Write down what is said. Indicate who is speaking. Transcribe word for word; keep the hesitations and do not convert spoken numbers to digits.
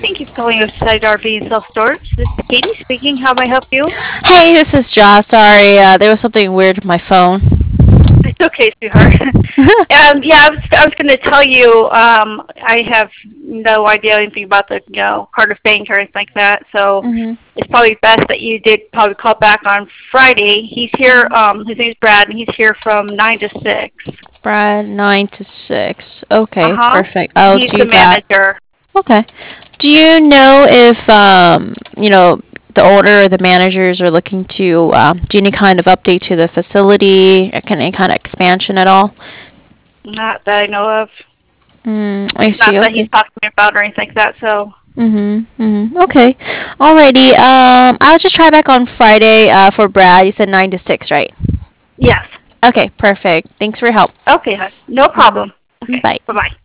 Speaker 1: Thank you for calling Oceanside R V and Self Storage. This is Katie speaking. How may I help you?
Speaker 2: Hey, this is Josh. Sorry, uh, there was something weird with my phone.
Speaker 1: It's okay, sweetheart. um, yeah, I was, I was going to tell you. Um, I have no idea anything about the, you know, Carter Bank or anything like that. So
Speaker 2: Mhm.
Speaker 1: it's probably best that you did probably call back on Friday. He's here. Um, his name's Brad, and he's here from nine to six.
Speaker 2: Brad, nine to six.
Speaker 1: Uh
Speaker 2: Okay,
Speaker 1: huh.
Speaker 2: perfect. I'll
Speaker 1: He's
Speaker 2: do
Speaker 1: the
Speaker 2: that.
Speaker 1: manager.
Speaker 2: Okay. Do you know if um, you know, the owner or the managers are looking to um, do any kind of update to the facility, uh, can- any kind of expansion at all?
Speaker 1: Not that I know of.
Speaker 2: Mm, I
Speaker 1: Not
Speaker 2: see.
Speaker 1: that he's
Speaker 2: Okay.
Speaker 1: talking to me about or anything like that. So
Speaker 2: Mhm. Mhm. Okay. Alrighty. Um, I'll just try back on Friday. Uh, for Brad, you said nine to six, right?
Speaker 1: yes.
Speaker 2: Okay. Perfect. Thanks for your help.
Speaker 1: Okay, hon. No problem. Okay.
Speaker 2: Bye.
Speaker 1: Bye bye.